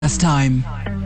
Last time.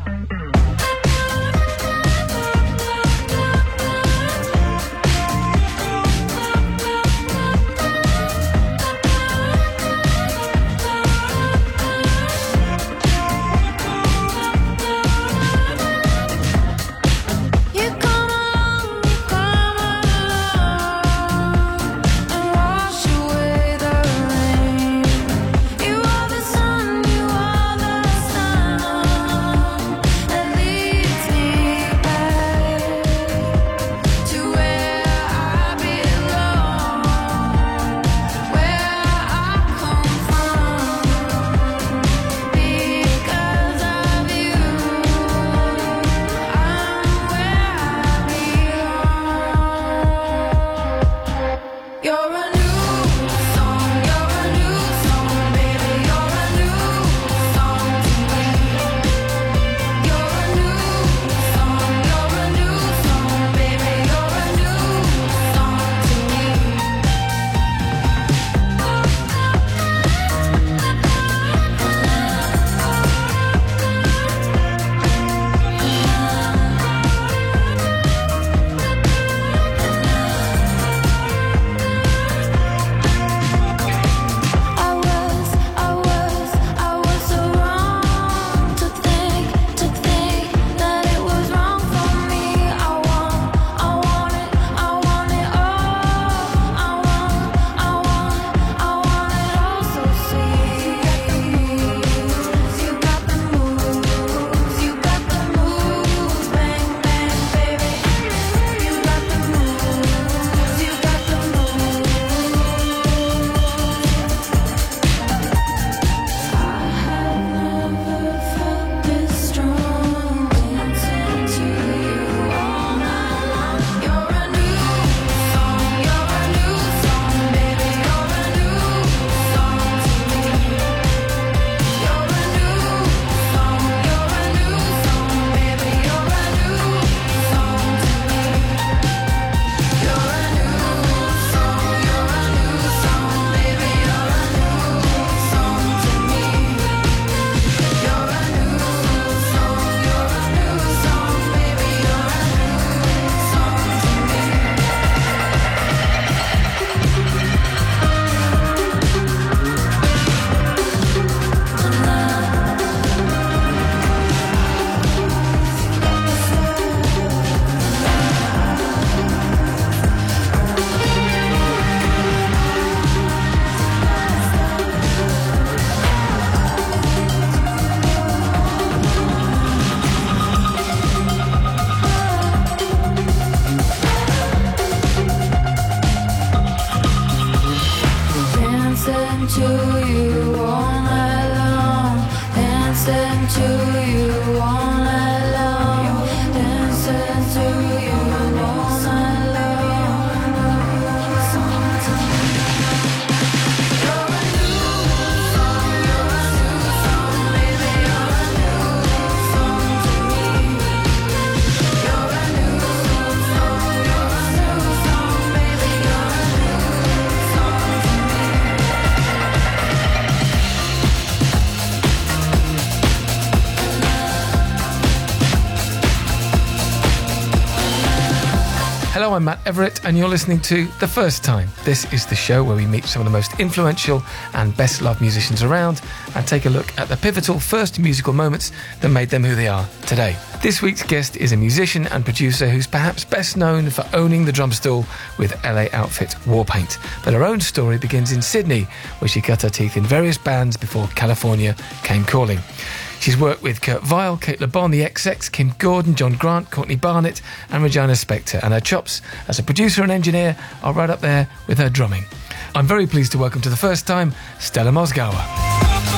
Hello, I'm Matt Everett, and you're listening to The First Time. This is the show where we meet some of the most influential and best-loved musicians around and take a look at the pivotal first musical moments that made them who they are today. This week's guest is a musician and producer who's perhaps best known for owning the drum stool with LA outfit Warpaint. But her own story begins in Sydney, where she cut her teeth in various bands before California came calling. She's worked with Kurt Vile, Kate Le Bon, The XX, Kim Gordon, John Grant, Courtney Barnett and Regina Spektor, and her chops as a producer and engineer are right up there with her drumming. I'm very pleased to welcome to The First Time, Stella Mozgawa.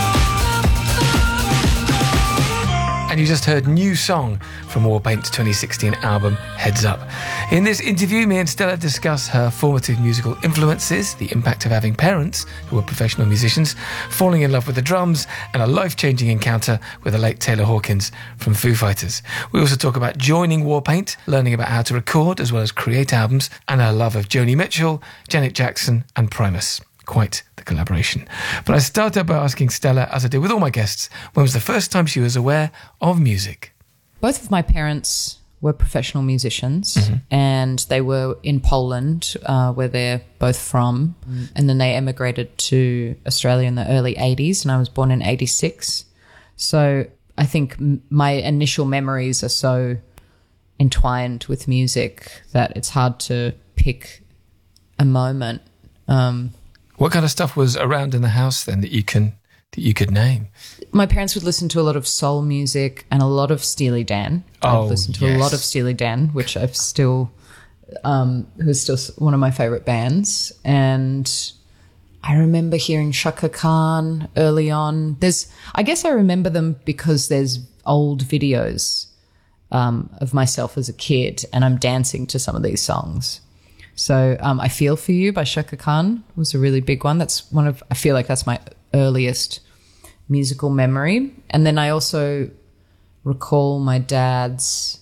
And you just heard New Song from Warpaint's 2016 album, Heads Up. In this interview, me and Stella discuss her formative musical influences, the impact of having parents who were professional musicians, falling in love with the drums, and a life-changing encounter with the late Taylor Hawkins from Foo Fighters. We also talk about joining Warpaint, learning about how to record as well as create albums, and her love of Joni Mitchell, Janet Jackson, and Primus. Quite the collaboration. But I started by asking Stella, as I did with all my guests, when was the first time she was aware of music? Both of my parents were professional musicians, and they were in Poland, where they're both from. And then they emigrated to Australia in the early 80s, and I was born in 86. So I think my initial memories are so entwined with music that it's hard to pick a moment. What kind of stuff was around in the house then that you could name? My parents would listen to a lot of soul music and a lot of Steely Dan. I've listened to a lot of Steely Dan, which I've still, who's still one of my favorite bands. And I remember hearing Chaka Khan early on. I guess I remember them because there's old videos of myself as a kid, and I'm dancing to some of these songs. So I Feel For You by Chaka Khan was a really big one. I feel like that's my earliest musical memory. And then I also recall my dad's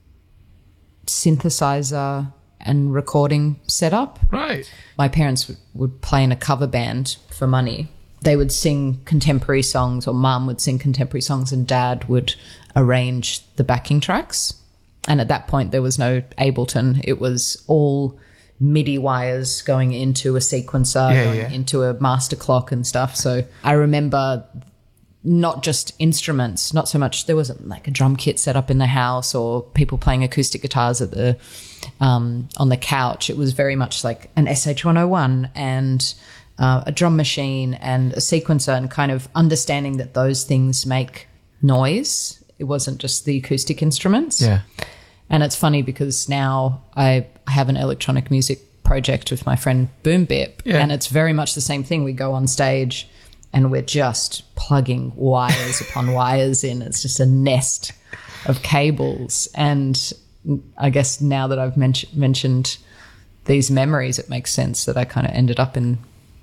synthesizer and recording setup. Right. My parents would play in a cover band for money. They would sing contemporary songs, or Mum would sing contemporary songs, and Dad would arrange the backing tracks. And at that point, there was no Ableton. It was all MIDI wires going into a sequencer, into a master clock and stuff. So I remember not just instruments, not so much, there wasn't like a drum kit set up in the house or people playing acoustic guitars at the on the couch. It was very much like an SH-101 and a drum machine and a sequencer, and kind of understanding that those things make noise. It wasn't just the acoustic instruments. Yeah. And it's funny because now I have an electronic music project with my friend Boom Bip, and it's very much the same thing. We go on stage and we're just plugging wires upon wires in. It's just a nest of cables. And I guess now that I've mentioned these memories, it makes sense that I kind of ended up in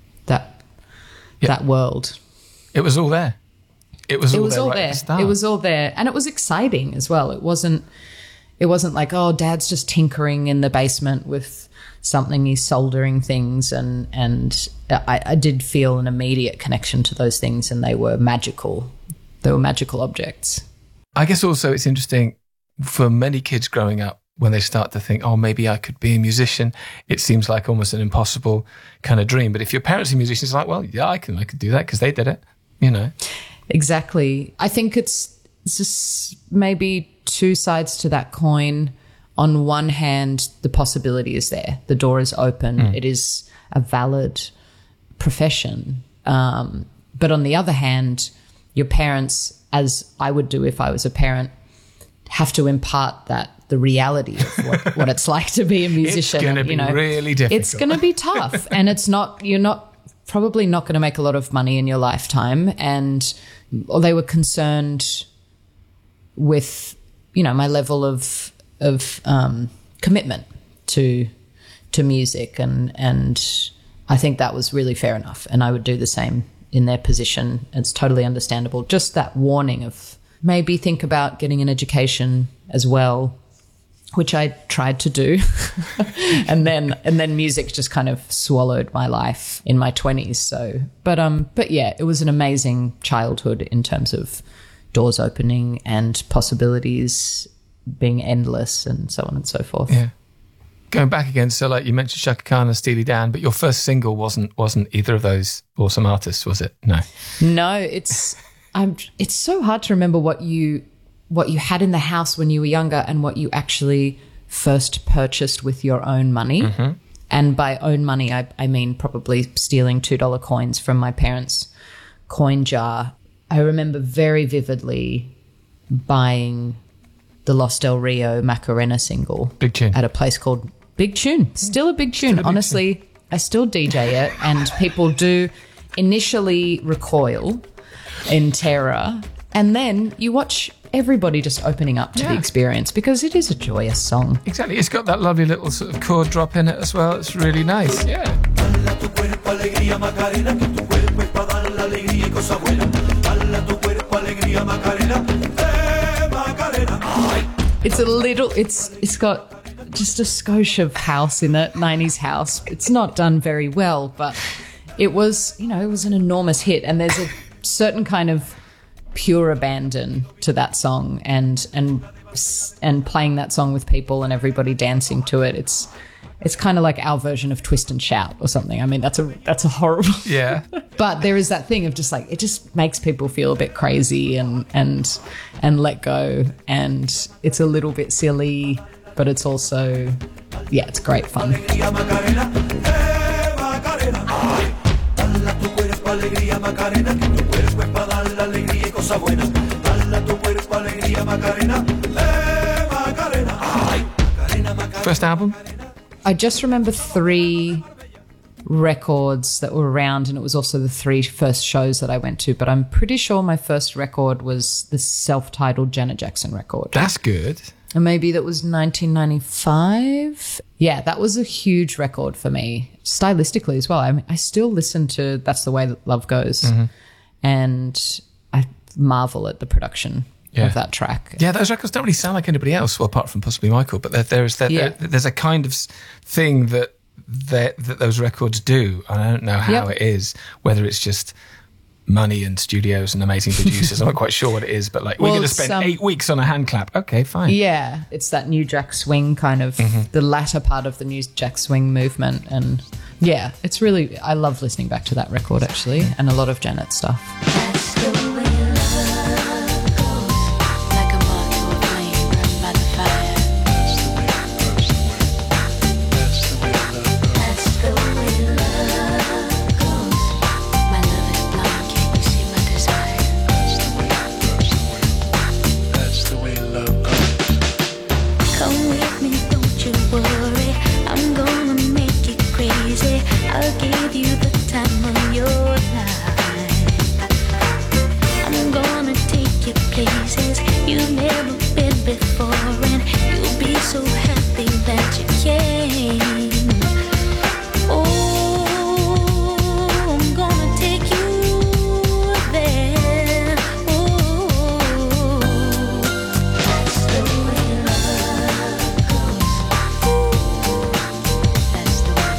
that world. It was all there. It was all there. It was all there. And it was exciting as well. It wasn't like, oh, Dad's just tinkering in the basement with something, he's soldering things, and I did feel an immediate connection to those things, and they were magical. They were magical objects. I guess also it's interesting for many kids growing up, when they start to think, oh, maybe I could be a musician, it seems like almost an impossible kind of dream. But if your parents are musicians, it's like, well, yeah, I can do that because they did it, you know. Exactly. I think it's just maybe two sides to that coin. On one hand, the possibility is there. The door is open. It is a valid profession. But on the other hand, your parents, as I would do if I was a parent, have to impart the reality of what it's like to be a musician. It's going to be really difficult. It's going to be tough, and you're probably not going to make a lot of money in your lifetime. And they were concerned with, my level of commitment to music, and I think that was really fair enough, and I would do the same in their position. It's totally understandable. Just that warning of maybe think about getting an education as well, which I tried to do. and then music just kind of swallowed my life in my 20s. So, but yeah, it was an amazing childhood in terms of doors opening and possibilities being endless and so on and so forth. Yeah. Going back again, so like you mentioned Chaka Khan and Steely Dan, but your first single wasn't either of those awesome artists, was it? No, it's so hard to remember what you had in the house when you were younger and what you actually first purchased with your own money. Mm-hmm. And by own money, I mean probably stealing $2 coins from my parents' coin jar. I remember very vividly buying the Los Del Rio Macarena single. Big tune. At a place called Big Tune. Still a big tune. Honestly, I still DJ it, and people do initially recoil in terror. And then you watch everybody just opening up to the experience because it is a joyous song. Exactly. It's got that lovely little sort of chord drop in it as well. It's really nice. Yeah. It's got just a skosh of house in it, 90s house. It's not done very well, but it was, you know, it was an enormous hit, and there's a certain kind of pure abandon to that song, and playing that song with people and everybody dancing to it. It's kind of like our version of Twist and Shout or something. I mean, that's a horrible. Yeah. But there is that thing of just like, it just makes people feel a bit crazy and let go, and it's a little bit silly, but it's also, yeah, it's great fun. First album? I just remember 3 records that were around, and it was also the 3 first shows that I went to, but I'm pretty sure my first record was the self-titled Janet Jackson record. That's good. And maybe that was 1995. Yeah, that was a huge record for me, stylistically as well. I mean, I still listen to That's the Way That Love Goes, and I marvel at the production of that track. Yeah, those records don't really sound like anybody else, well, apart from possibly Michael, but there's a kind of thing that those records do. I don't know how it is, whether it's just money and studios and amazing producers. I'm not quite sure what it is, but like, we're going to spend 8 weeks on a hand clap. Okay, fine. Yeah, it's that New Jack Swing kind of, the latter part of the New Jack Swing movement. And yeah, it's really, I love listening back to that record actually, and a lot of Janet stuff. That's the way love goes, like a moth to a flame burned by the fire. That's the way love goes. My love is blind, can't you see my desire? That's the way love goes. Come with me, don't you worry. I'm gonna make you crazy. I'll give you the time of your life. I'm gonna take you places you've never been before, and you'll be so happy that you came. Oh, I'm gonna take you there. Oh, that's the way love goes. That's the way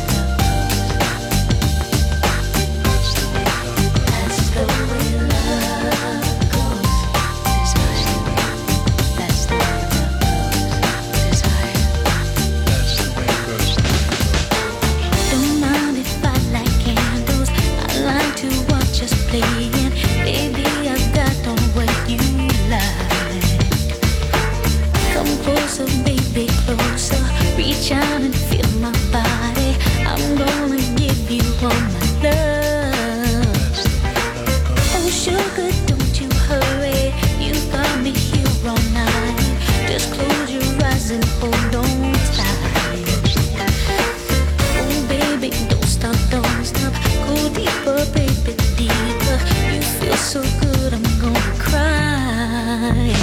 love goes. That's the way love goes. Desire. That's the way love goes. Desire. That's the way it goes. Don't mind if I light candles. I like to watch us playing. Baby, I've got on what you like. Come closer, baby, closer. Reach out and feel my body. I'm gonna give you all my love. Oh, sugar, don't you hurry. You got me here all night. Just close your eyes and hold on tight. Oh, baby, don't stop, don't stop. Go deeper, baby, deeper. You feel so good, I'm gonna cry.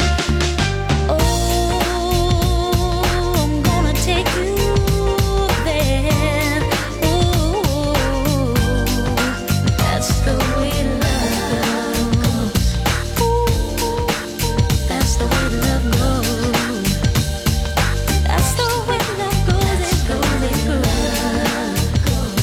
Oh, I'm gonna take you there. Oh, that's the way love goes. Ooh, that's the way love goes. That's the way love goes. It goes, it goes.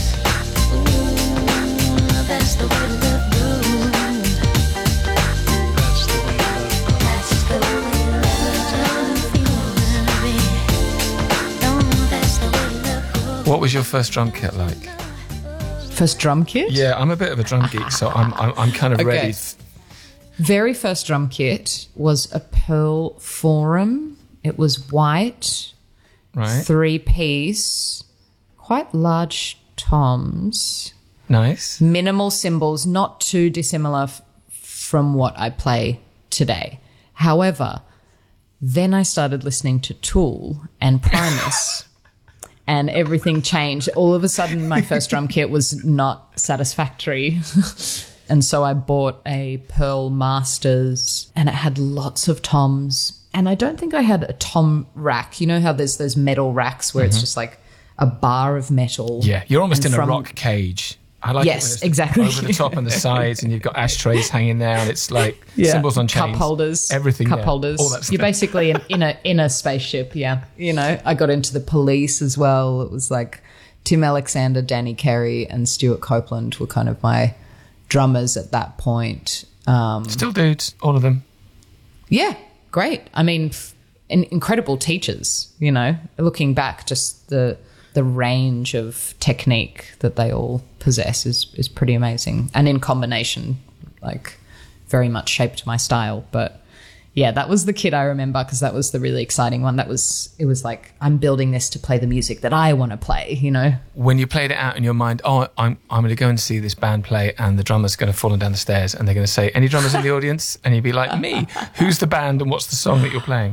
Ooh, that's the way love goes. That's the way love goes. That's the way love goes. Don't feel worried. No, that's the way love goes. What was your first drum kit like? First drum kit? Yeah, I'm a bit of a drum geek, so I'm kind of Okay. ready. Very first drum kit was a Pearl Forum. It was white, Right? 3-piece, quite large toms, Nice. minimal cymbals, not too dissimilar from what I play today. However, then I started listening to Tool and Primus, and everything changed. All of a sudden, my first drum kit was not satisfactory. And so I bought a Pearl Masters, and it had lots of toms. And I don't think I had a tom rack. You know how there's those metal racks where it's just like a bar of metal? Yeah, you're almost And in a from- rock cage. I like Yes, it when it's exactly. over the top and the sides, and you've got ashtrays hanging there, and it's like symbols on chains, cup holders, everything, cup yeah, holders. all that stuff. You're basically in a spaceship. Yeah, you know. I got into the Police as well. It was like Tim Alexander, Danny Carey, and Stuart Copeland were kind of my drummers at that point. Still dudes, all of them. Yeah, great. I mean, incredible teachers, you know. Looking back, just the range of technique that they all possess is pretty amazing. And in combination, like, very much shaped my style. But yeah, that was the kid I remember because that was the really exciting one. It was like, I'm building this to play the music that I want to play, you know? When you played it out in your mind, oh, I'm going to go and see this band play and the drummer's going to fall down the stairs and they're going to say, any drummers in the audience? And you'd be like, me. Who's the band and what's the song that you're playing?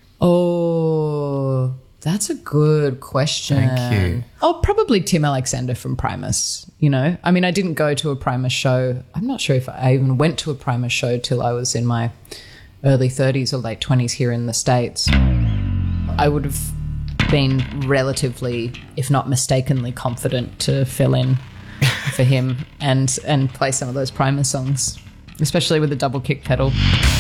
Oh, that's a good question. Thank you. Oh, probably Tim Alexander from Primus, you know? I mean, I didn't go to a Primus show. I'm not sure if I even went to a Primus show till I was in my early 30s or late 20s here in the States. I would have been relatively, if not mistakenly, confident to fill in for him and play some of those Primus songs, especially with the double kick pedal.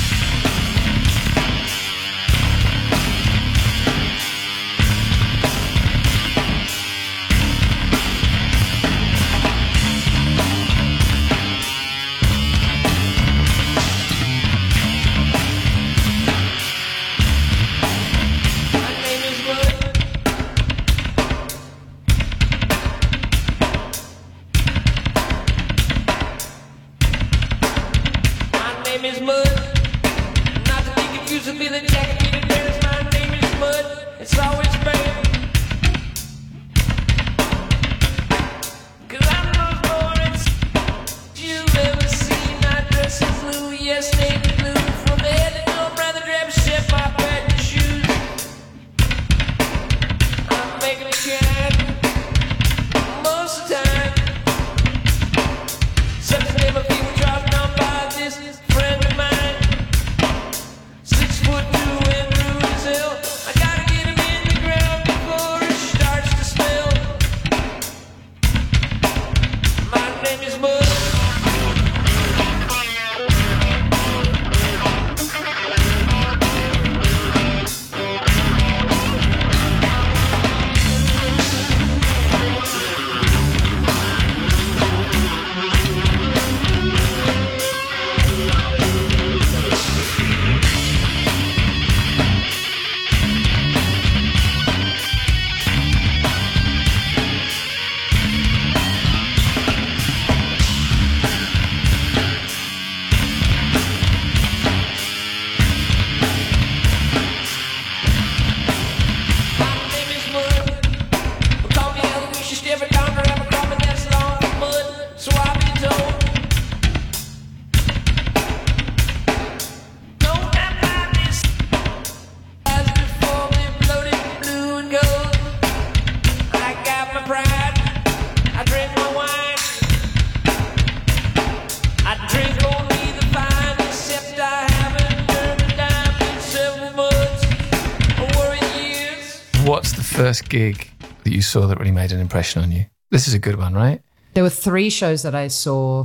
What's the first gig that you saw that really made an impression on you? This is a good one, right? There were 3 shows that I saw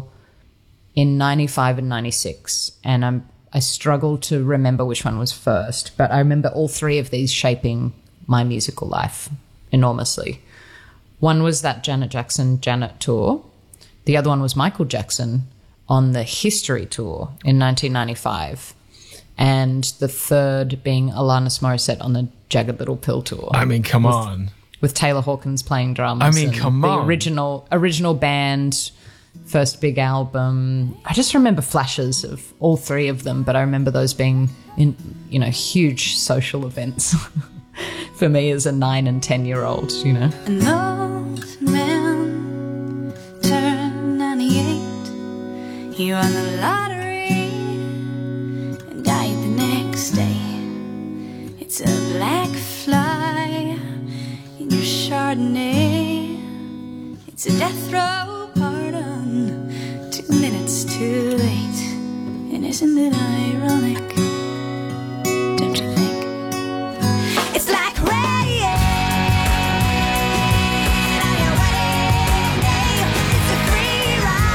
in 95 and 96, and I struggle to remember which one was first, but I remember all 3 of these shaping my musical life enormously. One was that Janet Jackson Janet tour. The other one was Michael Jackson on the History tour in 1995. And the third being Alanis Morissette on the Jagged Little Pill tour. I mean, come on. With Taylor Hawkins playing drums. I mean, and come on. The original band, first big album. I just remember flashes of all 3 of them, but I remember those being huge social events for me as a 9 and 10-year-old, you know. An old man turned 98. He won the lottery and died the next day. It's a black fly in your Chardonnay. It's a death row pardon, 2 minutes too late. And isn't it ironic? Don't you think? It's like rain on your wedding day. It's a free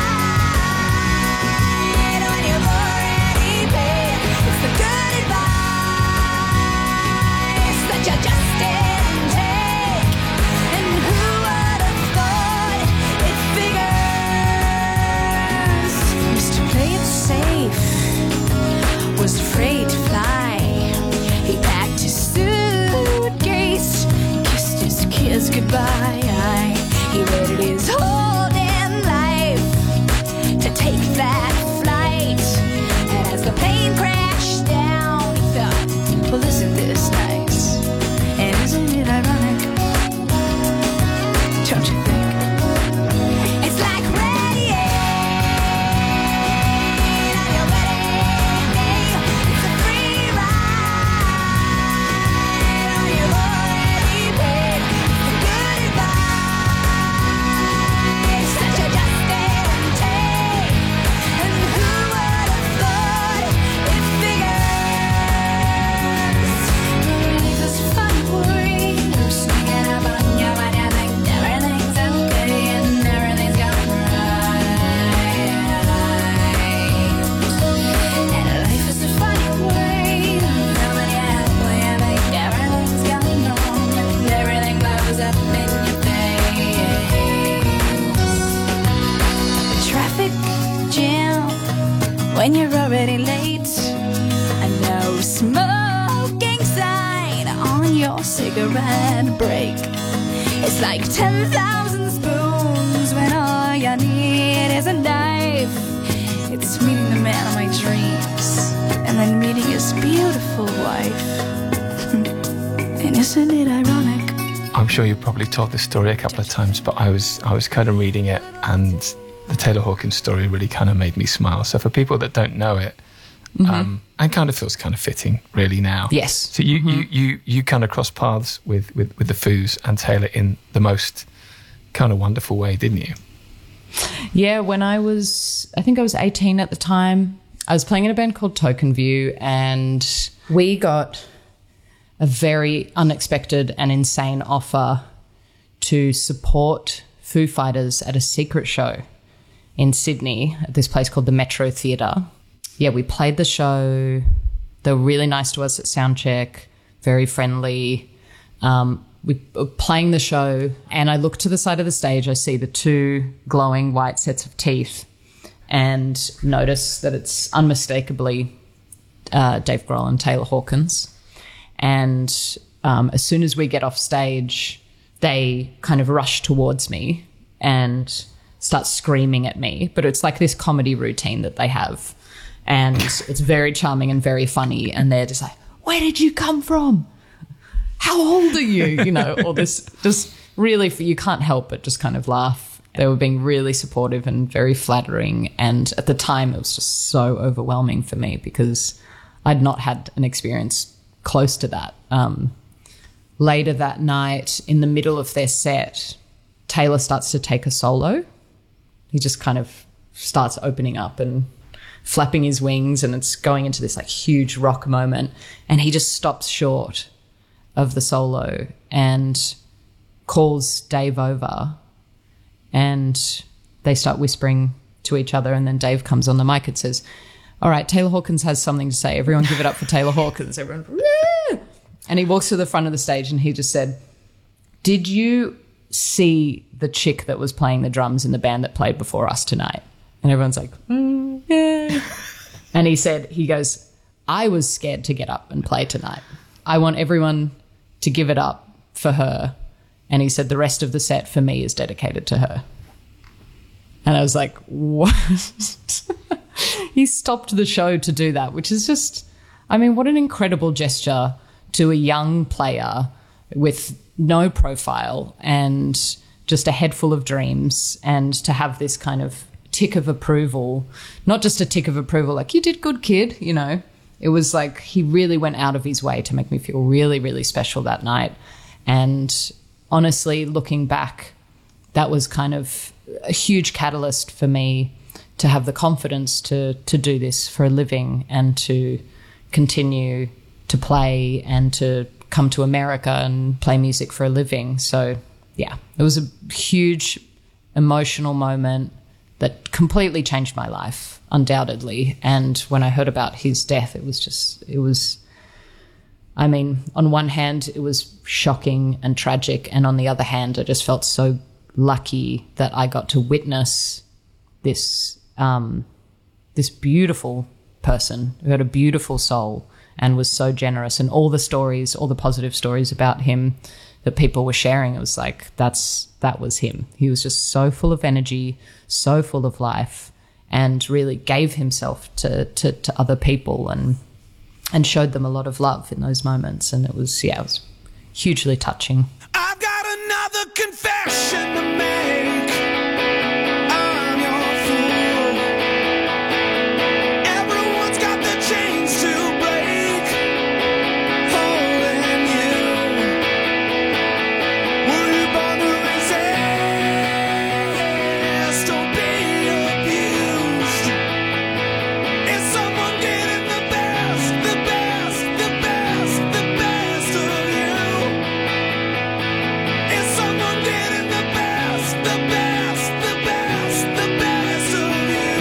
ride when you've already paid. It's the good advice that you just didn't take. And who would have goodbye. He waited his whole damn life to take that flight. And as the plane crashed down, he thought, well, isn't this nice? And isn't it ironic? Don't you think? It's like rain on your wedding day. It's a free ride on your already paid. It's a good advice, such a just guarantee. And who would have thought it figures? Life is fun for you, sneaking up on you when you think everything's okay and everything's going right. And life is a funny way of filling you up when you think everything's going wrong and everything blows up in your face. Traffic jam when you're already late, and no smoking sign on your cigarette break. It's like 10,000 spoons when all you need is a knife. It's meeting the man of my dreams and then meeting his beautiful wife. And isn't it ironic? I'm sure you've probably told this story a couple of times, but I was kind of reading it, and the Taylor Hawkins story really kind of made me smile. So for people that don't know it, and kind of feels kind of fitting really now. Yes. So you kind of crossed paths with the Foos and Taylor in the most kind of wonderful way, didn't you? Yeah, when I think I was 18 at the time, I was playing in a band called Token View, and we got a very unexpected and insane offer to support Foo Fighters at a secret show in Sydney at this place called the Metro Theatre. Yeah, we played the show. They were really nice to us at soundcheck, very friendly. We were playing the show, and I look to the side of the stage. I see the two glowing white sets of teeth and notice that it's unmistakably Dave Grohl and Taylor Hawkins. And as soon as we get off stage, they kind of rush towards me and start screaming at me. But it's like this comedy routine that they have. And it's very charming and very funny. And they're just like, where did you come from? How old are you? You know, all this, just really, you can't help but just kind of laugh. They were being really supportive and very flattering. And at the time, it was just so overwhelming for me because I'd not had an experience close to that. Later that night, in the middle of their set, Taylor starts to take a solo. He just kind of starts opening up and flapping his wings, and it's going into this like huge rock moment, and he just stops short of the solo and calls Dave over, and they start whispering to each other, and then Dave comes on the mic and says, all right, Taylor Hawkins has something to say. Everyone give it up for Taylor Hawkins. Everyone, woo! And he walks to the front of the stage and he just said, did you see the chick that was playing the drums in the band that played before us tonight? And everyone's like, yeah. And he goes, I was scared to get up and play tonight. I want everyone to give it up for her. And he said, the rest of the set for me is dedicated to her. And I was like, what? He stopped the show to do that, which is just, I mean, what an incredible gesture to a young player with no profile and just a head full of dreams, and to have this kind of tick of approval, not just a tick of approval like, you did good, kid, you know. It was like he really went out of his way to make me feel really, really special that night. And honestly, looking back, that was kind of a huge catalyst for me to have the confidence to do this for a living and to continue to play and to come to America and play music for a living. So, yeah, it was a huge emotional moment that completely changed my life, undoubtedly. And when I heard about his death, I mean, on one hand, it was shocking and tragic. And on the other hand, I just felt so lucky that I got to witness this beautiful person who had a beautiful soul and was so generous. And all the stories, all the positive stories about him that people were sharing, it was like, that was him. He was just so full of energy, so full of life, and really gave himself to other people and showed them a lot of love in those moments. And it was hugely touching. I've got another confession to make. I'm your fool. Everyone's got the chains to break, holding you. Were you born to resist or be abused? Is someone getting the best, the best, the best, the best of you? Is someone getting the best, the best, the best, the best of you?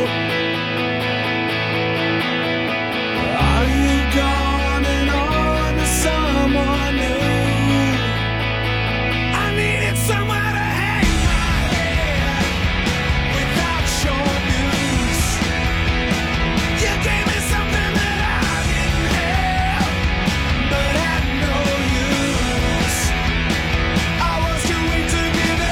Are you gone and on to someone new? I needed somewhere to hang my head without your news. You gave me something that I didn't have, but had no use. I was too weak to give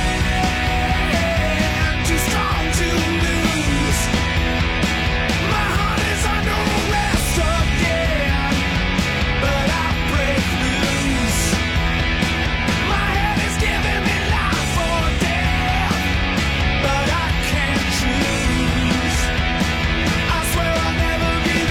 in, too strong to lose. My heart is under arrest again, but I break loose. My head is giving me life or death, but I can't choose. I swear I'll never give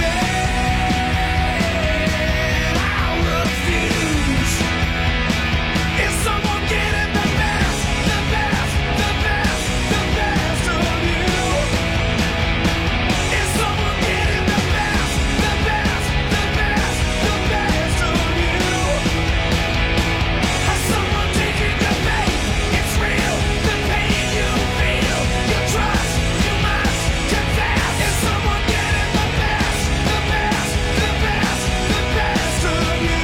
in. I refuse. Is someone getting the best, the best, the best, the best of you? Is someone getting the best, the best, the best, the best of you? Has someone taken your faith? It's real, the pain you feel, you trust, you must confess. Is someone getting the best, the best, the best, the best of you?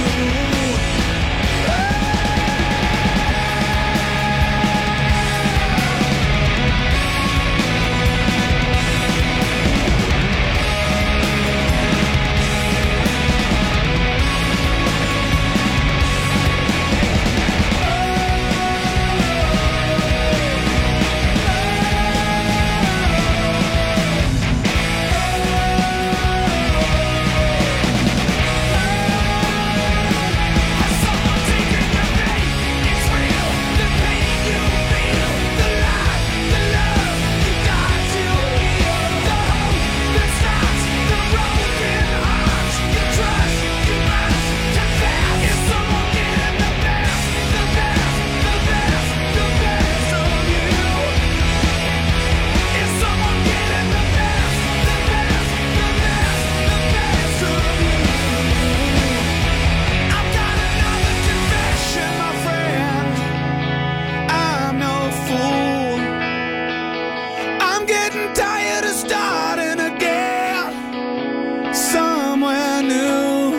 Has someone taken your faith? It's real, the pain you feel, the life, the love you got to heal, the hope that stops the broken hearts. You trust, you must confess. Is someone getting the best, the best, the best, the best of you? Is someone getting the best, the best, the best, the best of you? I've got another confession, my friend. I'm no fool. I'm getting tired of starting again somewhere new.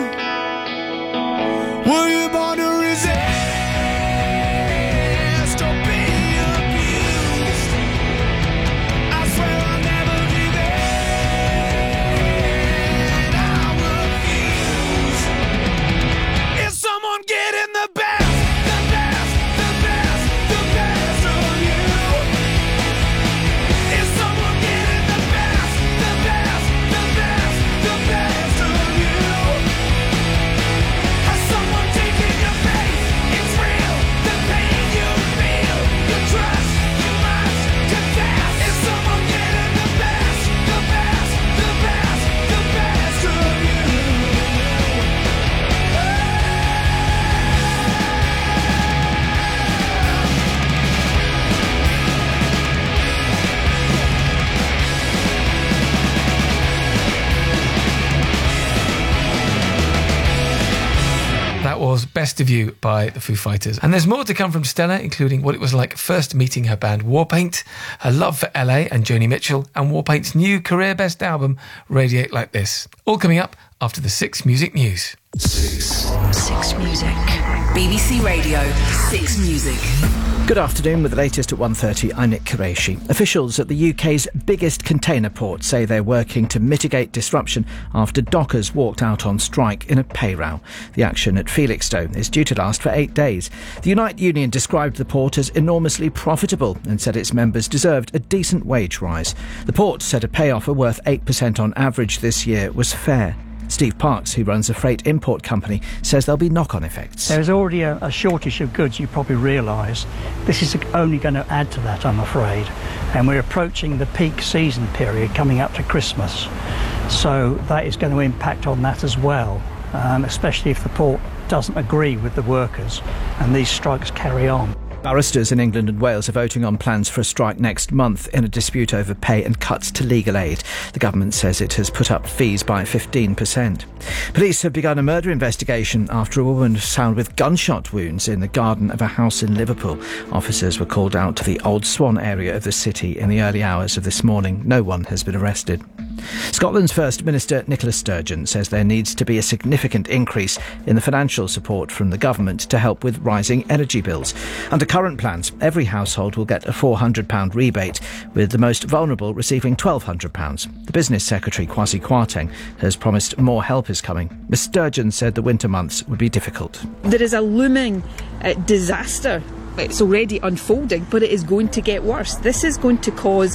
Were you born to resist or be abused? I swear I'll never give in. I refuse. Is someone getting the best, the best, the best, the best of you? Is someone getting the best, the best, the best, the best of you? Has someone taken your faith? It's real, the pain you feel, you trust, you must confess. Is someone getting the best, the best, the best, the best of you? That was Best of You by the Foo Fighters. And there's more to come from Stella, including what it was like first meeting her band Warpaint, her love for LA and Joni Mitchell, and Warpaint's new career best album, Radiate Like This. All coming up after the 6 Music News. 6 Music. BBC Radio 6 Music. Good afternoon. With the latest at 1:30, I'm Nick Qureshi. Officials at the UK's biggest container port say they're working to mitigate disruption after dockers walked out on strike in a pay row. The action at Felixstowe is due to last for 8 days. The Unite Union described the port as enormously profitable and said its members deserved a decent wage rise. The port said a pay offer worth 8% on average this year was fair. Steve Parks, who runs a freight import company, says there'll be knock-on effects. There's already a shortage of goods, you probably realise. This is only going to add to that, I'm afraid. And we're approaching the peak season period coming up to Christmas. So that is going to impact on that as well, especially if the port doesn't agree with the workers and these strikes carry on. Barristers in England and Wales are voting on plans for a strike next month in a dispute over pay and cuts to legal aid. The government says it has put up fees by 15%. Police have begun a murder investigation after a woman was found with gunshot wounds in the garden of a house in Liverpool. Officers were called out to the Old Swan area of the city in the early hours of this morning. No one has been arrested. Scotland's First Minister Nicola Sturgeon says there needs to be a significant increase in the financial support from the government to help with rising energy bills. Under current plans, every household will get a £400 rebate, with the most vulnerable receiving £1,200. The Business Secretary, Kwasi Kwarteng, has promised more help is coming. Ms Sturgeon said the winter months would be difficult. There is a looming disaster. It's already unfolding, but it is going to get worse. This is going to cause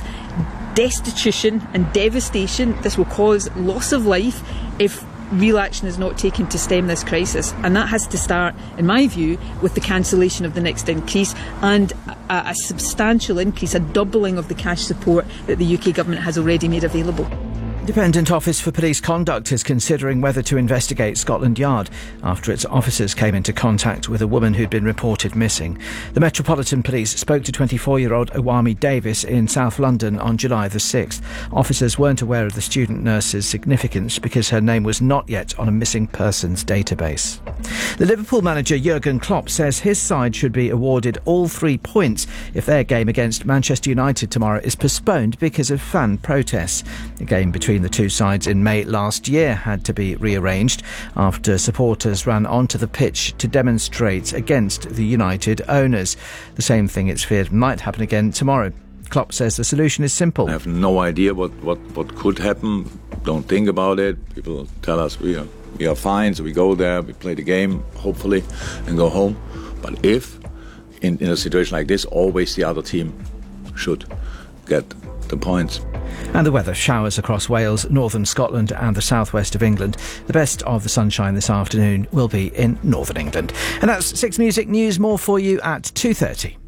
destitution and devastation. This will cause loss of life if real action is not taken to stem this crisis. And that has to start, in my view, with the cancellation of the next increase and a substantial increase, a doubling of the cash support that the UK government has already made available. Independent Office for Police Conduct is considering whether to investigate Scotland Yard after its officers came into contact with a woman who'd been reported missing. The Metropolitan Police spoke to 24-year-old Owami Davis in South London on July the 6th. Officers weren't aware of the student nurse's significance because her name was not yet on a missing persons database. The Liverpool manager Jurgen Klopp says his side should be awarded all 3 points if their game against Manchester United tomorrow is postponed because of fan protests. The game between the two sides in May last year had to be rearranged after supporters ran onto the pitch to demonstrate against the United owners. The same thing it's feared might happen again tomorrow. Klopp says the solution is simple. I have no idea what could happen. Don't think about it. People tell us we are fine, so we go there, we play the game, hopefully, and go home. But if, in a situation like this, always the other team should get the points. And the weather, showers across Wales, northern Scotland and the southwest of England. The best of the sunshine this afternoon will be in northern England. And that's 6 Music News. More for you at 2:30.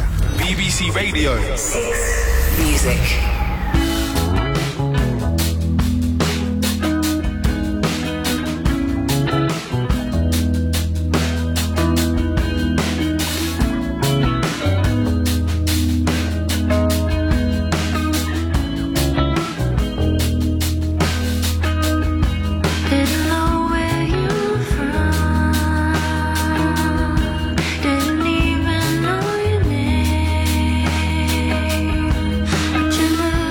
BBC Radio 6 Music. Didn't know where you're from. Didn't even know your name. But you look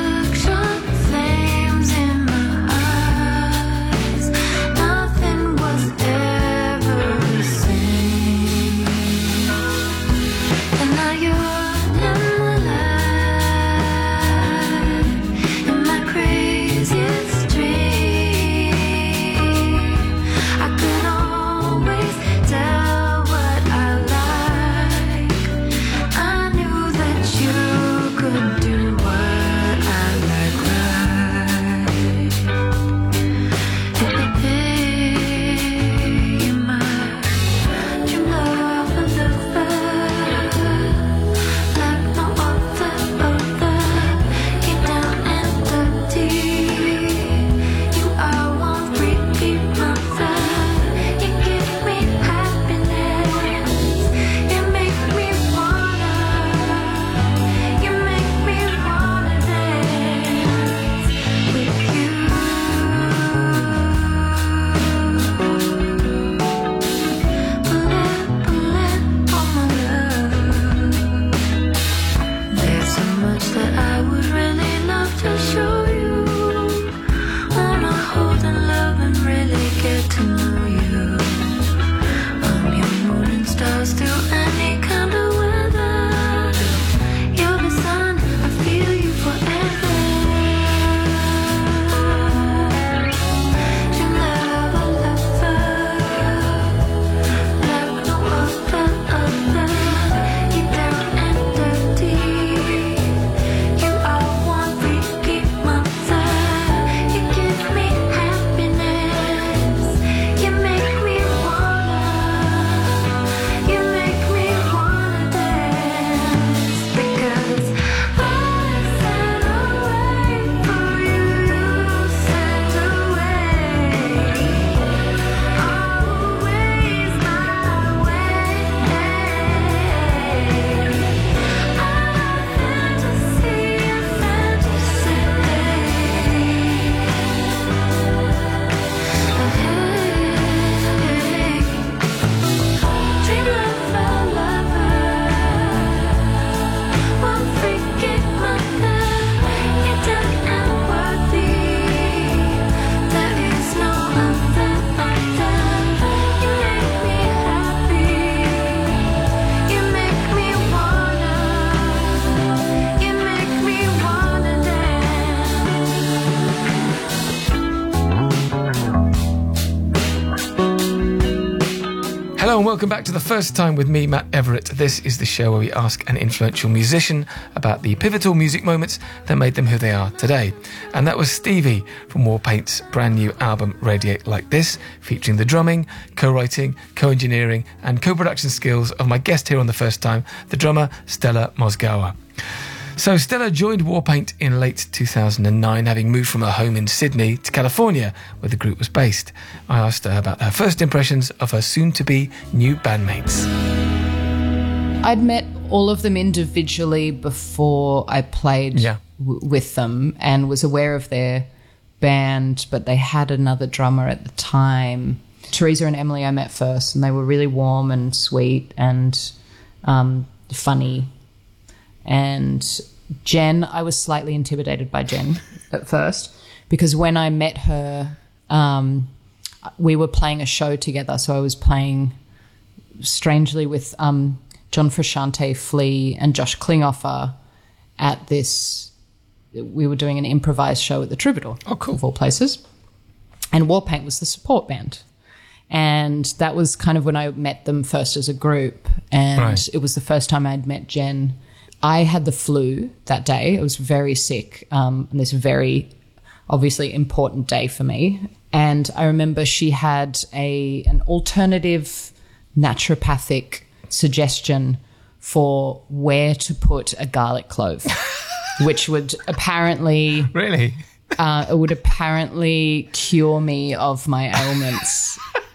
Hello and welcome back to The First Time with me, Matt Everett. This is the show where we ask an influential musician about the pivotal music moments that made them who they are today. And that was Stevie from Warpaint's brand new album Radiate Like This, featuring the drumming, co-writing, co-engineering and co-production skills of my guest here on The First Time, the drummer Stella Mozgawa. So Stella joined Warpaint in late 2009, having moved from her home in Sydney to California, where the group was based. I asked her about her first impressions of her soon-to-be new bandmates. I'd met all of them individually before I played with them and was aware of their band, but they had another drummer at the time. Teresa and Emily I met first, and they were really warm and sweet and funny. And Jen, I was slightly intimidated by Jen at first because when I met her, we were playing a show together. So I was playing strangely with John Frusciante, Flea and Josh Klinghoffer at this. We were doing an improvised show at the Troubadour, of all places. And Warpaint was the support band. And that was kind of when I met them first as a group. And It was the first time I'd met Jen. I had the flu that day. I was very sick. And this very obviously important day for me. And I remember she had an alternative naturopathic suggestion for where to put a garlic clove, which would apparently... Really? It would apparently cure me of my ailments.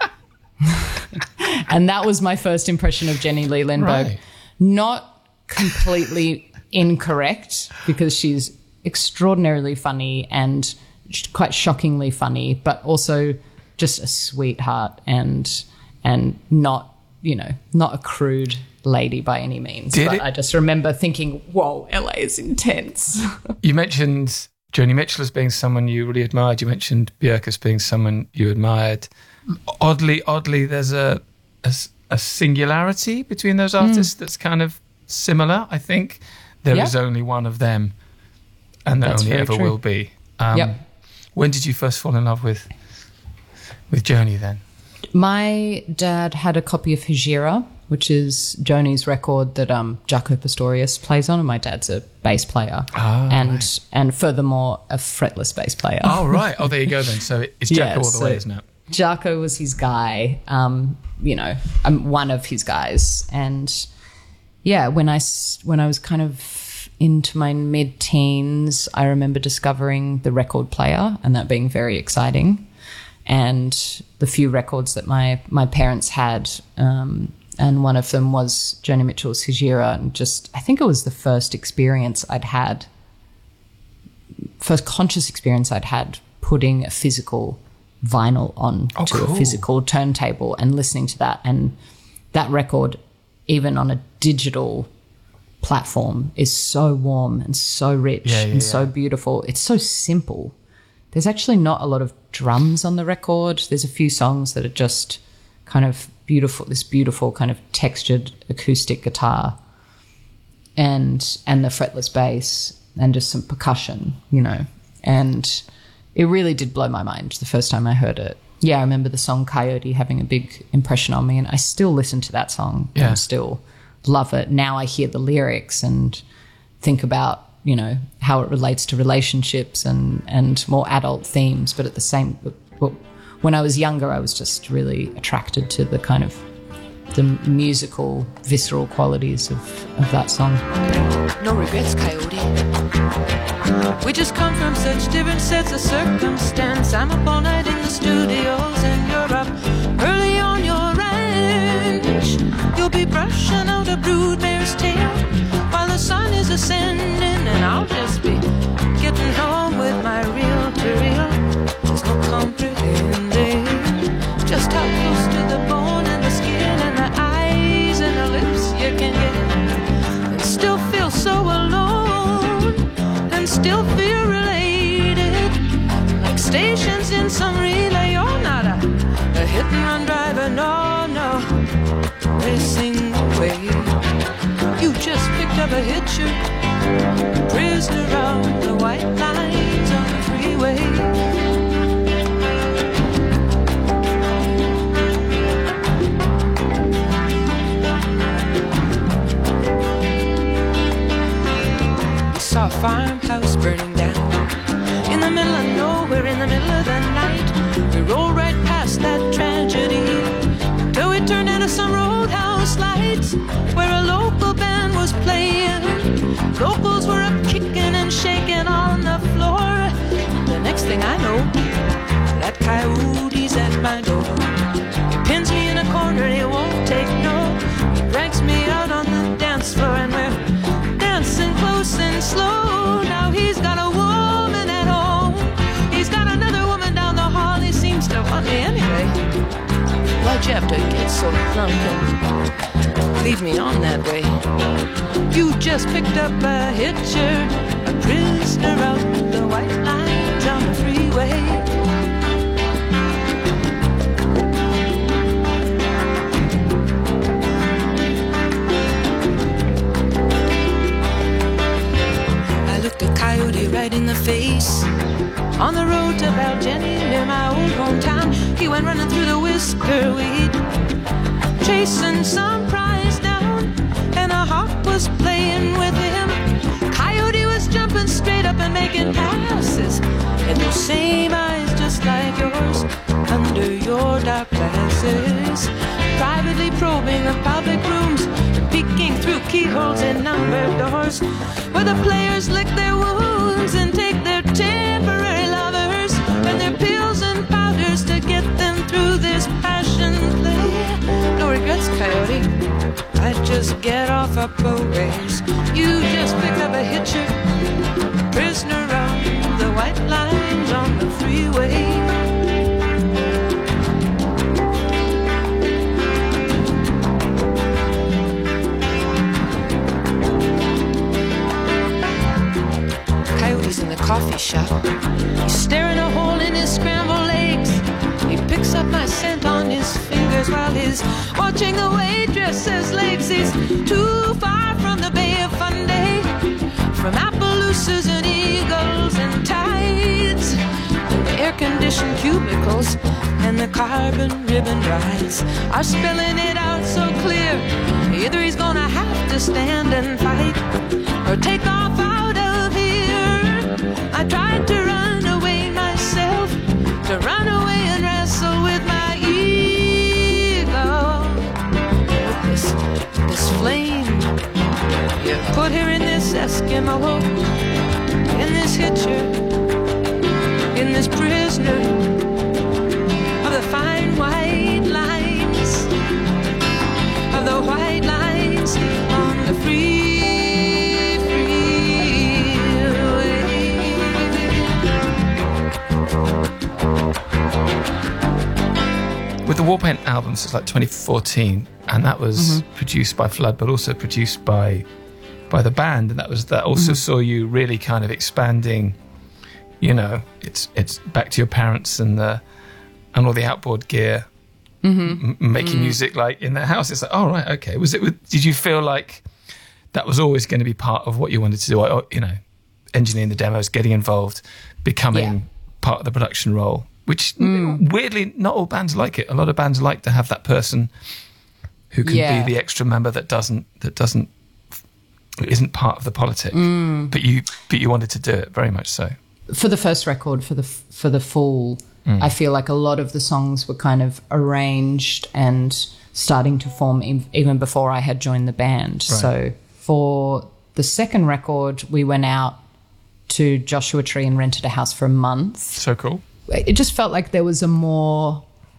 And that was my first impression of Jenny Lee Lindberg. Right. Not completely incorrect, because she's extraordinarily funny and quite shockingly funny, but also just a sweetheart and not, not a crude lady by any means. I just remember thinking, whoa, LA is intense. You mentioned Joni Mitchell as being someone you really admired. You mentioned Björk as being someone you admired. Oddly, there's a singularity between those artists that's kind of similar. I think there is only one of them, and there only ever will be. When did you first fall in love with Joni then? My dad had a copy of Hejira, which is Joni's record that Jaco Pastorius plays on, and my dad's a bass player and furthermore a fretless bass player. Oh, right. Oh, there you go then. So it's Jaco all the way, isn't it? Jaco was his guy, I'm one of his guys. And yeah, when I was kind of into my mid-teens, I remember discovering the record player and that being very exciting. And the few records that my parents had, and one of them was Joni Mitchell's Hejira, and I think it was the first conscious experience I'd had putting a physical vinyl on a physical turntable and listening to that. And that record, even on a digital platform, is so warm and so rich so beautiful. It's so simple. There's actually not a lot of drums on the record. There's a few songs that are just kind of beautiful, this beautiful kind of textured acoustic guitar and the fretless bass and just some percussion, and it really did blow my mind the first time I heard it. Yeah, I remember the song Coyote having a big impression on me, and I still listen to that song and still love it. Now I hear the lyrics and think about, how it relates to relationships and more adult themes. But at the same, when I was younger, I was just really attracted to the kind of the musical, visceral qualities of that song. No regrets, Coyote. We just come from such different sets of circumstance. I'm up all night in the studios and you're up early on your ranch. You'll be brushing out a broodmare's tail while the sun is ascending, and I'll just be getting home with my reel-to-reel. There's no comprehending just how close to the bone and the skin and the eyes and the lips you can get, and still feel so alone and still feel related, like stations in some relay. You're not a hit-and-run driver, no, racing away. You just picked up a hitcher, cruised around the white lines on the freeway. Why'd you have to get so drunk and leave me on that way? You just picked up a hitcher, a prisoner of the white lines on the freeway. I looked a coyote right in the face on the road to Baljenny near my old hometown. He went running through the whisker weed, chasing some prize down, and a hawk was playing with him. Coyote was jumping straight up and making passes, and those same eyes just like yours under your dark glasses, privately probing the public rooms, peeking through keyholes in numbered doors, where the players lick their wounds and take their temporary lovers and their pills and powders to get them through this passion play. No regrets, Coyote, I'd just get off a boat race. You just picked up a hitcher, prisoner of the white lines on the freeway. Coyote's in the coffee shop. He's staring a hole in his scrambled eggs. He picks up my scent on his fingers while he's watching the waitress's legs. He's too far from the Bay of Fundy, from Appaloosas and eagles and tides, and the air-conditioned cubicles and the carbon ribbon rides are spelling it out so clear. Either he's gonna have to stand and fight or take off out of here. I tried to run away myself, to run away and wrestle with my ego. This flame you put here in this Eskimo, in this hitcher, in this prisoner of the fine white lines, of the white lines on the freeway. With the Warpaint albums, it's like 2014, and that was produced by Flood, but also produced by the band, and that also saw you really kind of expanding. You know, it's back to your parents and all the outboard gear, making music like in their house. It's like, oh right, okay. Did you feel like that was always going to be part of what you wanted to do? Or, you know, engineering the demos, getting involved, becoming part of the production role. Which weirdly, not all bands like it. A lot of bands like to have that person who can be the extra member that isn't part of the politic. But you wanted to do it very much so. For the first record, for the full, I feel like a lot of the songs were kind of arranged and starting to form even before I had joined the band. Right. So for the second record, we went out to Joshua Tree and rented a house for a month. So cool. It just felt like there was a more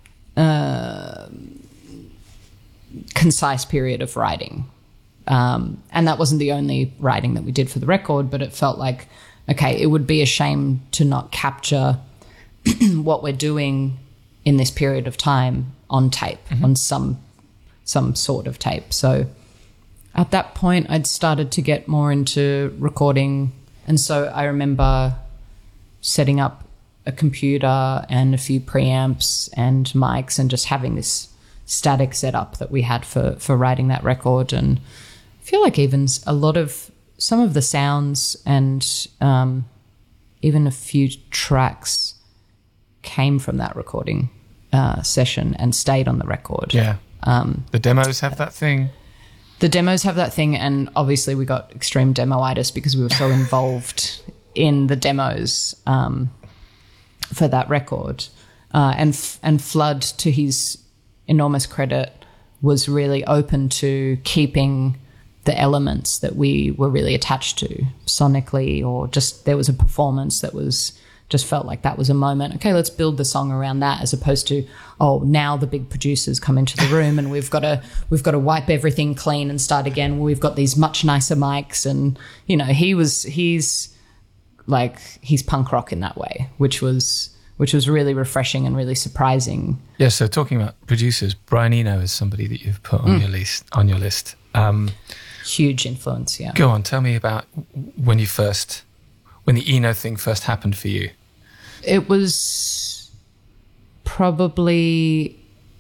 concise period of writing. And that wasn't the only writing that we did for the record, but it felt like, okay, it would be a shame to not capture what we're doing in this period of time on tape, on some sort of tape. So at that point, I'd started to get more into recording. And so I remember setting up a computer and a few preamps and mics and just having this static setup that we had for writing that record. And I feel like even some of the sounds and even a few tracks came from that recording session and stayed on the record. Yeah. The demos have that thing. The demos have that thing, and obviously we got extreme demoitis because we were so involved in the demos for that record. And Flood, to his enormous credit, was really open to keeping the elements that we were really attached to sonically, or just there was a performance that just felt like that was a moment. Okay, let's build the song around that, as opposed to, oh, now the big producers come into the room and we've got to wipe everything clean and start again. We've got these much nicer mics, and he's punk rock in that way, which was which was really refreshing and really surprising. Yeah, so talking about producers, Brian Eno is somebody that you've put on your list. Huge influence, yeah. Go on, tell me about when the Eno thing first happened for you. It was probably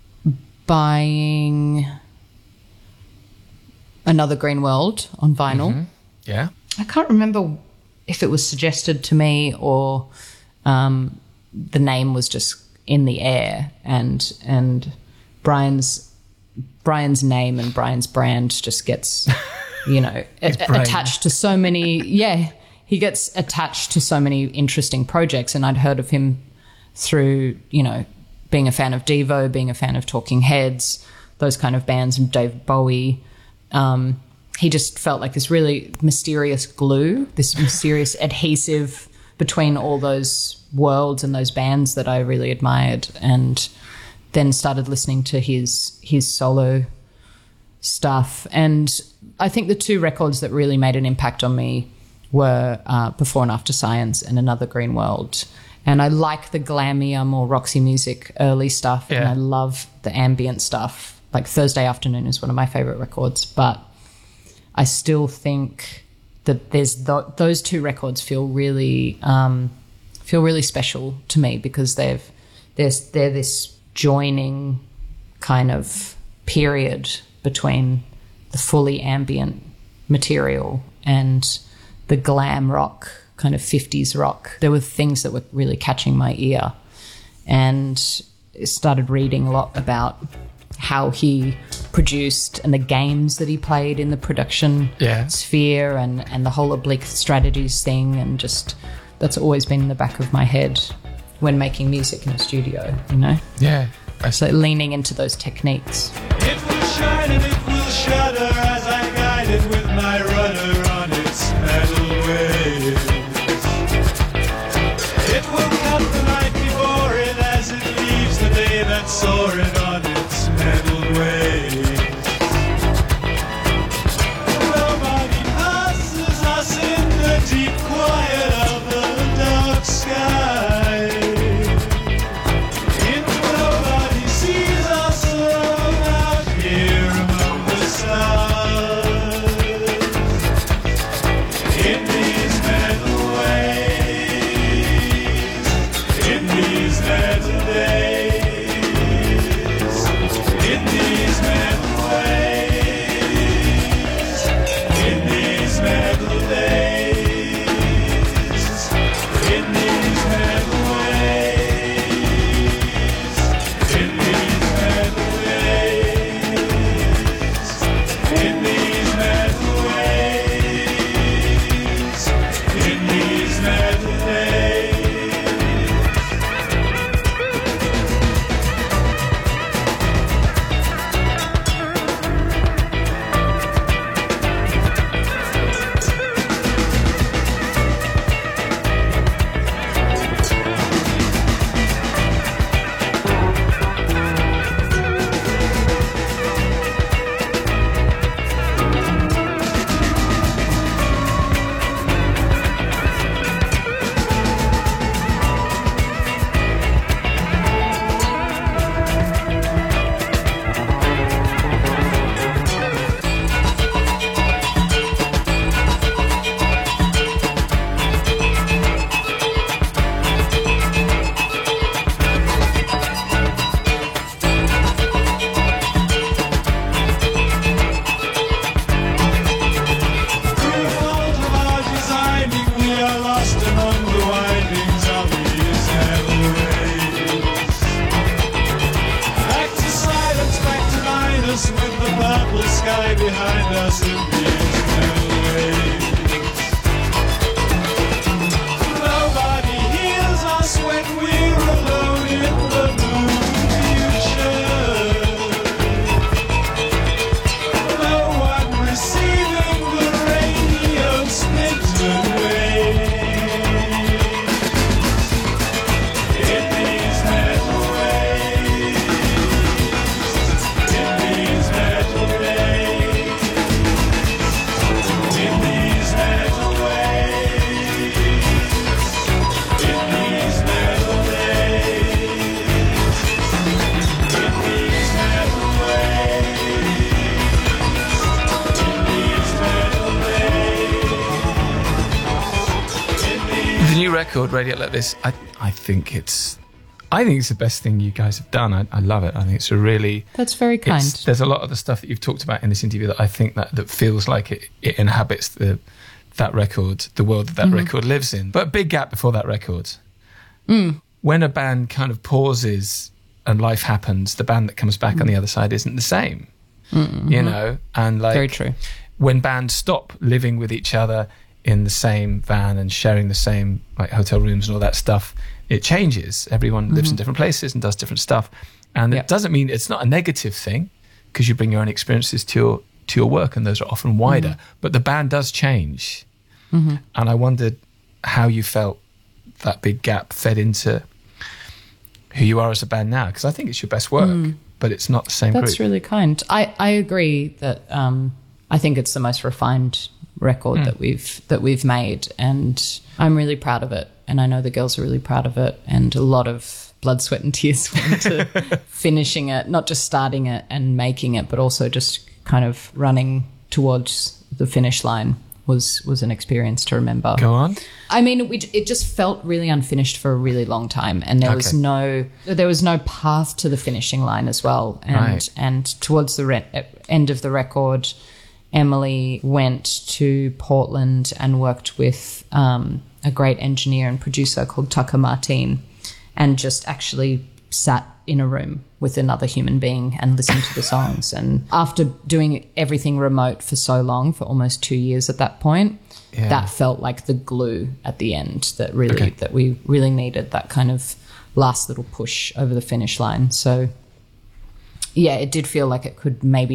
buying Another Green World on vinyl. Mm-hmm. Yeah. I can't remember if it was suggested to me or the name was just in the air, and Brian's name and Brian's brand just gets, attached to so many. Yeah, he gets attached to so many interesting projects, and I'd heard of him through, being a fan of Devo, being a fan of Talking Heads, those kind of bands, and David Bowie. He just felt like this really mysterious glue, this mysterious adhesive between all those worlds and those bands that I really admired, and then started listening to his solo stuff. And I think the two records that really made an impact on me were Before and After Science and Another Green World. And I like the glammier, more Roxy Music early stuff, and I love the ambient stuff. Like Thursday Afternoon is one of my favorite records, but I still think that there's those two records feel really special to me, because they're this joining kind of period between the fully ambient material and the glam rock, kind of 50s rock. There were things that were really catching my ear, and started reading a lot about how he produced and the games that he played in the production sphere, and the whole Oblique Strategies thing, and just that's always been in the back of my head when making music in a studio, Yeah. So leaning into those techniques. It will shine and it will shudder as I guide it with my rudder on its metal waves. It will cut the night before it as it leaves the day that saw it on its metal waves. Nobody passes us in the deep quiet of the dark sky. Nobody sees us alone out here among the stars. In these metal waves, in these metal days, in these metal waves, in these metal days, in these metal waves, in these metal days, in these metal waves, in these metal days. new record, Radio Like This, I think it's the best thing you guys have done. I love it. I think it's a really... That's very kind. There's a lot of the stuff that you've talked about in this interview that I think that feels like it inhabits that record, the world that record lives in. But a big gap before that record. When a band kind of pauses and life happens, the band that comes back on the other side isn't the same. You know? And like... Very true. When bands stop living with each other in the same van and sharing the same like hotel rooms and all that stuff, it changes. Everyone lives in different places and does different stuff. And it doesn't mean it's not a negative thing, because you bring your own experiences to your work, and those are often wider. But the band does change. And I wondered how you felt that big gap fed into who you are as a band now, because I think it's your best work, but it's not the same group. That's really kind. I agree that I think it's the most refined record that we've made, and I'm really proud of it, and I know the girls are really proud of it, and a lot of blood, sweat and tears went into finishing it, not just starting it and making it, but also just kind of running towards the finish line was an experience to remember. Go on. I mean, it just felt really unfinished for a really long time, and there was no path to the finishing line as well. And towards the end of the record, Emily went to Portland and worked with a great engineer and producer called Tucker Martin, and just actually sat in a room with another human being and listened to the songs. And after doing everything remote for so long, for almost 2 years at that point, that felt like the glue at the end that we really needed, that kind of last little push over the finish line. So yeah, it did feel like it could maybe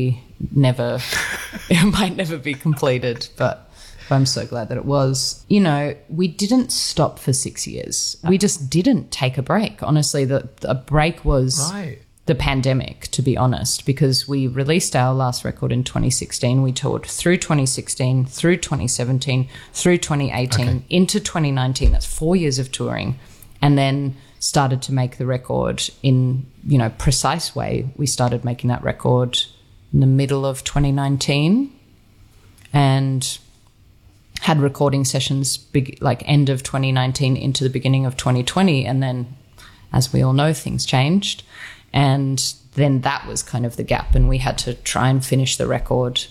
it might never be completed, but I'm so glad that it was. You know, we didn't stop for 6 years. We just didn't take a break. Honestly, a break was the pandemic, to be honest, because we released our last record in 2016. We toured through 2016, through 2017, through 2018, into 2019. That's 4 years of touring. And then started to make the record in, precise way. We started making that record in the middle of 2019 and had recording sessions end of 2019 into the beginning of 2020. And then, as we all know, things changed. And then that was kind of the gap, and we had to try and finish the record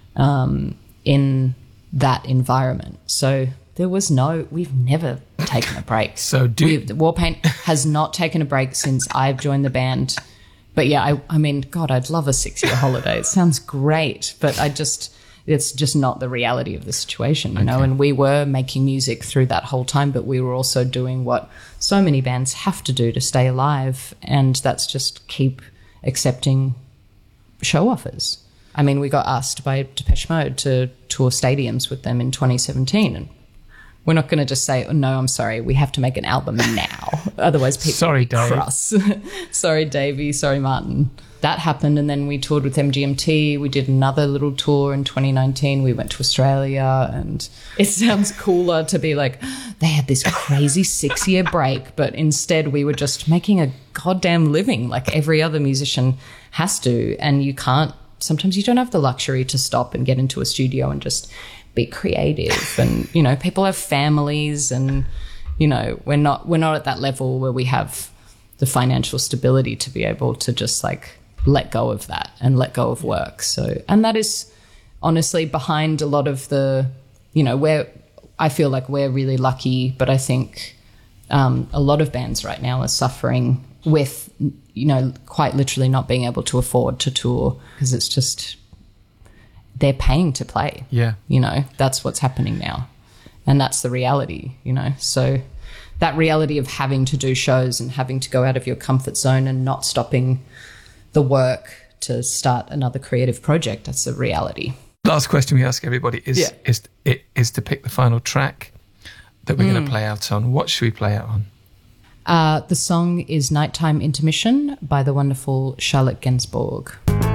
in that environment. So we've never taken a break. So Warpaint has not taken a break since I've joined the band. But yeah, I mean, God, I'd love a 6-year holiday. It sounds great, but it's just not the reality of the situation, you know. And we were making music through that whole time, but we were also doing what so many bands have to do to stay alive, and that's just keep accepting show offers. I mean, we got asked by Depeche Mode to tour stadiums with them in 2017, and we're not going to just say, oh, no, I'm sorry, we have to make an album now. Otherwise people will be cross. Sorry, Davey. Sorry, Martin. That happened, and then we toured with MGMT. We did another little tour in 2019. We went to Australia, and it sounds cooler to be like, they had this crazy 6-year break, but instead we were just making a goddamn living like every other musician has to, and sometimes you don't have the luxury to stop and get into a studio and just be creative. And, people have families, and, we're not at that level where we have the financial stability to be able to just let go of that and let go of work. So, and that is honestly behind a lot of the, where I feel like we're really lucky, but I think a lot of bands right now are suffering with, quite literally not being able to afford to tour, because it's just, they're paying to play. Yeah. That's what's happening now. And that's the reality, So that reality of having to do shows and having to go out of your comfort zone and not stopping the work to start another creative project, that's a reality. Last question we ask everybody is to pick the final track that we're going to play out on. What should we play out on? The song is Nighttime Intermission by the wonderful Charlotte Gainsbourg.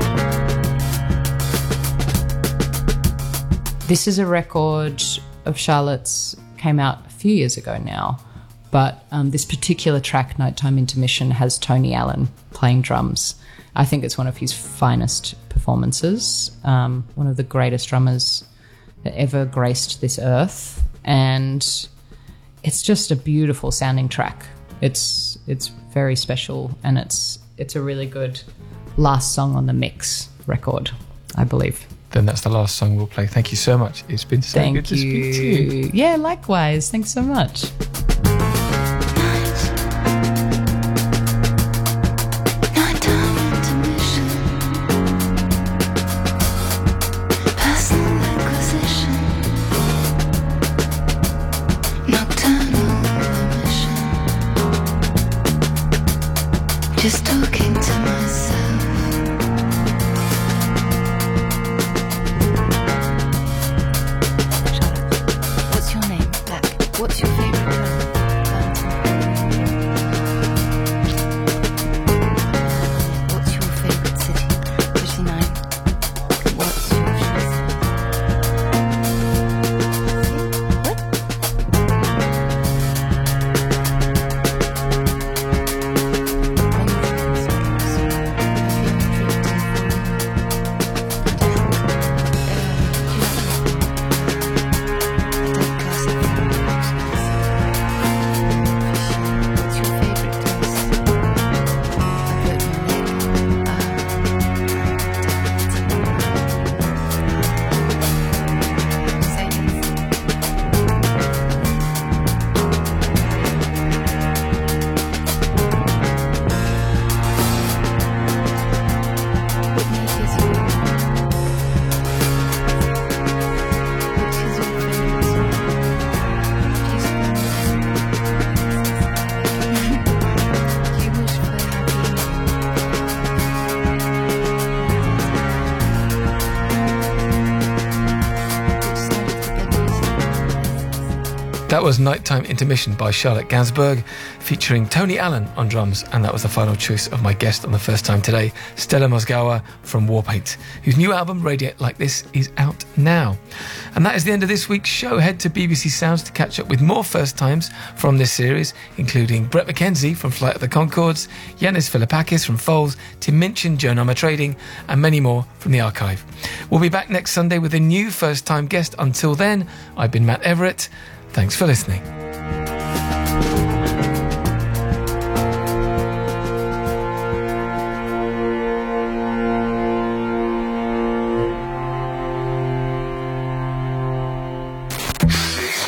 This is a record of Charlotte's, came out a few years ago now, but this particular track, Nighttime Intermission, has Tony Allen playing drums. I think it's one of his finest performances, one of the greatest drummers that ever graced this earth. And it's just a beautiful sounding track. It's very special, and it's a really good last song on the Mix record, I believe. Then that's the last song we'll play. Thank you so much. It's been so good to speak to you. Yeah, likewise. Thanks so much. Just talking to myself. What's your name? Black. What's your favorite What's your favorite city? 59. What's your That was Nighttime Intermission by Charlotte Gainsbourg, featuring Tony Allen on drums, and that was the final choice of my guest on the first time today, Stella Mozgawa from Warpaint, whose new album, Radiate Like This, is out now. And that is the end of this week's show. Head to BBC Sounds to catch up with more first times from this series, including Brett McKenzie from Flight of the Conchords, Yanis Philippakis from Foals, Tim Minchin, Joe Nama Trading, and many more from the archive. We'll be back next Sunday with a new first time guest. Until then, I've been Matt Everett. Thanks for listening.